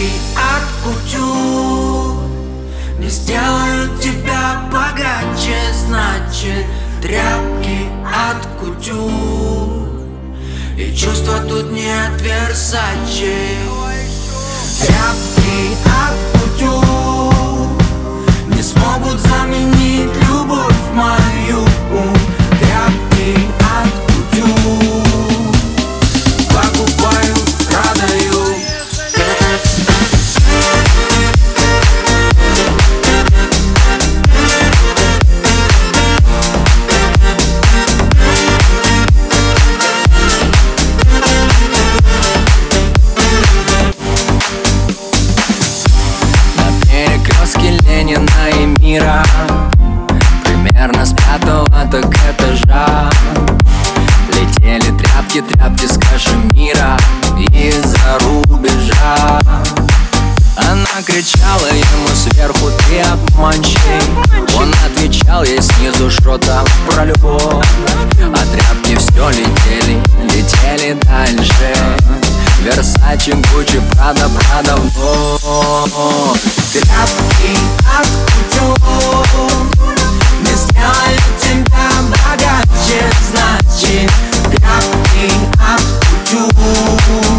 от кутюр не сделают тебя богаче, значит тряпки от кутюр. И чувства тут не от Версаче. Тряпки от кутюр не смогут заменить любовь мою. Тряпки от кутюр покупаю, продаю. Ленина и мира, примерно с 5-го так этажа, летели тряпки, тряпки с кашемира из-за рубежа. Она кричала ему сверху: ты обманщик. Он отвечал ей снизу что-то про любовь. А тряпки все летели, летели дальше. Версаче, Гуччи, Прада, Прада, вот. Тряпки от кутюр не сделают тебя богаче, значит тряпки от кутюр